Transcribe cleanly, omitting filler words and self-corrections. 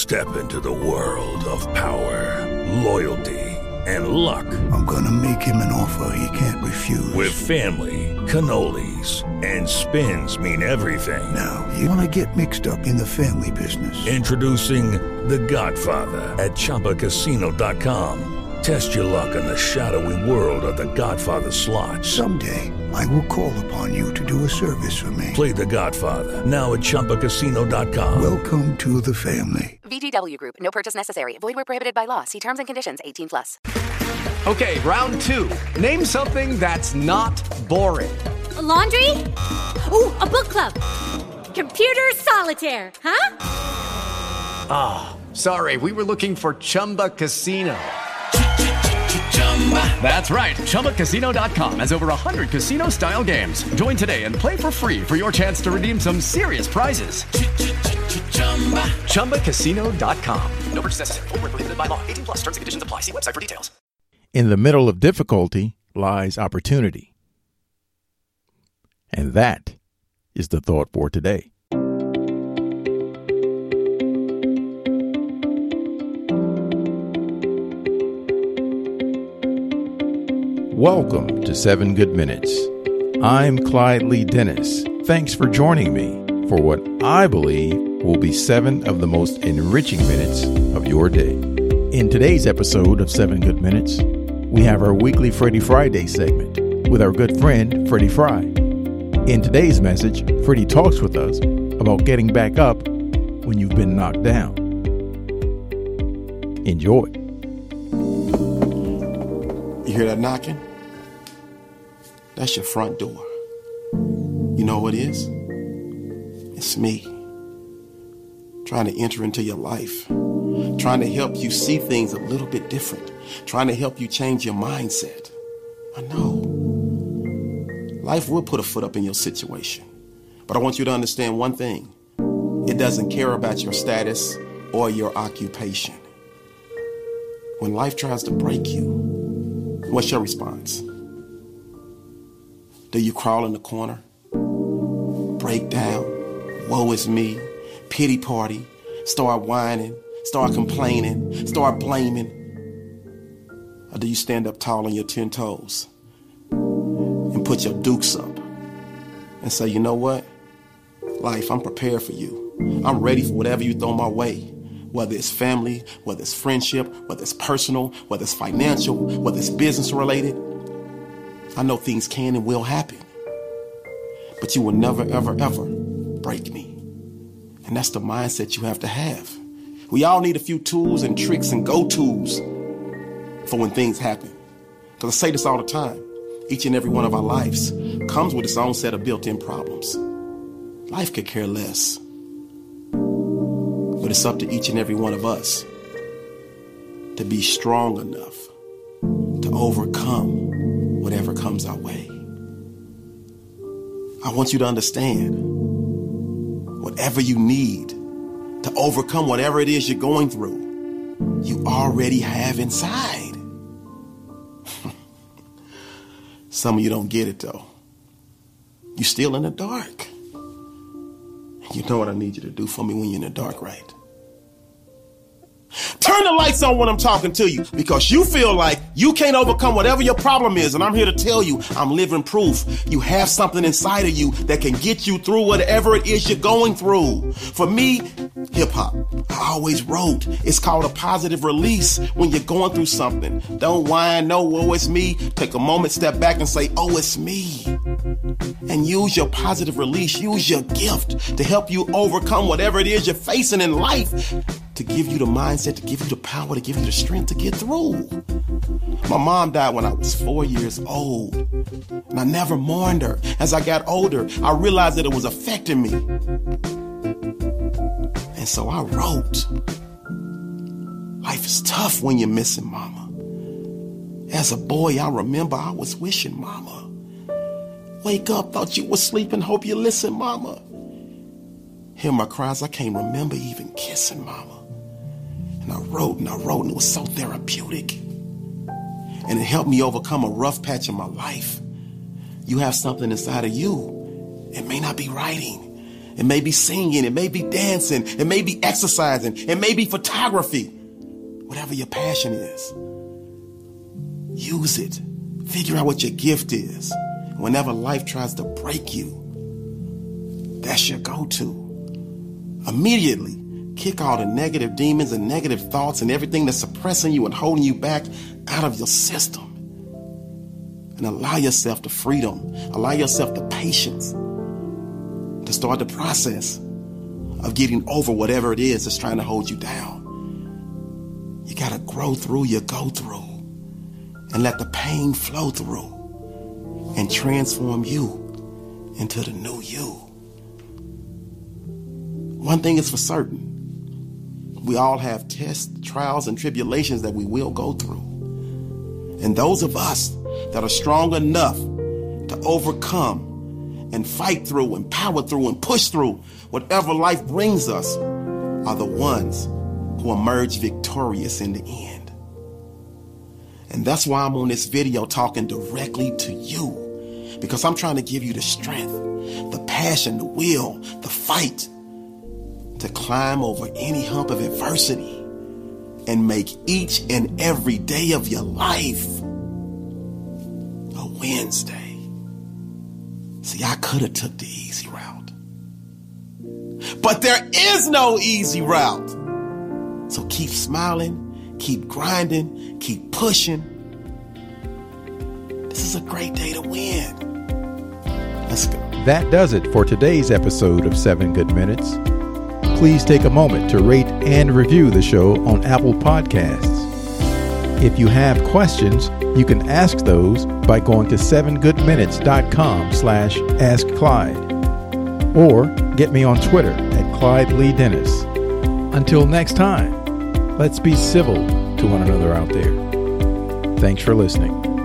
Step into the world of power, loyalty, and luck. I'm gonna make him an offer he can't refuse. With family, cannolis, and spins mean everything. Now, you wanna get mixed up in the family business. Introducing The Godfather at ChumbaCasino.com. Test your luck in the shadowy world of The Godfather slot. Someday, I will call upon you to do a service for me. Play The Godfather now at ChumbaCasino.com. Welcome to the family. VGW Group. No purchase necessary. Void where prohibited by law. See terms and conditions. 18+. Okay, round two. Name something that's not boring. A laundry? Ooh, a book club. Computer solitaire, huh? Ah, oh, sorry. We were looking for Chumba Casino. That's right. ChumbaCasino.com has over 100 casino-style games. Join today and play for free for your chance to redeem some serious prizes. ChumbaCasino.com. No purchase necessary. Void where prohibited by law. 18+. Terms and conditions apply. See website for details. In the middle of difficulty lies opportunity. And that is the thought for today. Welcome to 7 Good Minutes. I'm Clyde Lee Dennis. Thanks for joining me for what I believe will be 7 of the most enriching minutes of your day. In today's episode of 7 Good Minutes, we have our weekly Freddie Friday segment with our good friend Freddie Fry. In today's message, Freddie talks with us about getting back up when you've been knocked down. Enjoy. You hear that knocking? That's your front door. You know what it is? It's me. Trying to enter into your life. Trying to help you see things a little bit different. Trying to help you change your mindset. I know. Life will put a foot up in your situation. But I want you to understand one thing. It doesn't care about your status or your occupation. When life tries to break you, what's your response? Do you crawl in the corner? Break down? Woe is me? Pity party? Start whining? Start complaining? Start blaming? Or do you stand up tall on your 10 toes and put your dukes up and say, you know what? Life, I'm prepared for you. I'm ready for whatever you throw my way. Whether it's family, whether it's friendship, whether it's personal, whether it's financial, whether it's business related. I know things can and will happen. But you will never, ever, ever break me. And that's the mindset you have to have. We all need a few tools and tricks and go-tos for when things happen. Because I say this all the time. Each and every one of our lives comes with its own set of built-in problems. Life could care less. But it's up to each and every one of us to be strong enough to overcome whatever comes our way. I want you to understand, whatever you need to overcome whatever it is you're going through, you already have inside. Some of you don't get it though. You're still in the dark. You know what I need you to do for me when you're in the dark, right? Turn the lights on when I'm talking to you, because you feel like you can't overcome whatever your problem is. And I'm here to tell you, I'm living proof. You have something inside of you that can get you through whatever it is you're going through. For me, hip hop, I always wrote, it's called a positive release when you're going through something. Don't whine, no, woe, it's me. Take a moment, step back and say, oh, it's me. And use your positive release, use your gift to help you overcome whatever it is you're facing in life, to give you the mindset, to give you the power, to give you the strength to get through. My mom died when I was 4 years old, and I never mourned her. As I got older, I realized that it was affecting me. And so I wrote, life is tough when you're missing mama. As a boy, I remember I was wishing mama. Wake up, thought you were sleeping, hope you listen, mama. Hear my cries, I can't remember even kissing mama. And I wrote, and it was so therapeutic. And it helped me overcome a rough patch in my life. You have something inside of you. It may not be writing. It may be singing. It may be dancing. It may be exercising. It may be photography. Whatever your passion is, use it. Figure out what your gift is. Whenever life tries to break you, that's your go-to. Immediately kick all the negative demons and negative thoughts and everything that's suppressing you and holding you back out of your system. And allow yourself the freedom, allow yourself the patience to start the process of getting over whatever it is that's trying to hold you down. You got to grow through your go through and let the pain flow through and transform you into the new you. One thing is for certain. We all have tests, trials, and tribulations that we will go through. And those of us that are strong enough to overcome and fight through and power through and push through whatever life brings us are the ones who emerge victorious in the end. And that's why I'm on this video talking directly to you, because I'm trying to give you the strength, the passion, the will, the fight to climb over any hump of adversity and make each and every day of your life a Wednesday. See, I could have took the easy route, but there is no easy route. So keep smiling, keep grinding, keep pushing. This is a great day to win. Let's go. That does it for today's episode of 7 Good Minutes. Please take a moment to rate and review the show on Apple Podcasts. If you have questions, you can ask those by going to 7goodminutes.com/askclyde or get me on Twitter at Clyde Lee Dennis. Until next time, let's be civil to one another out there. Thanks for listening.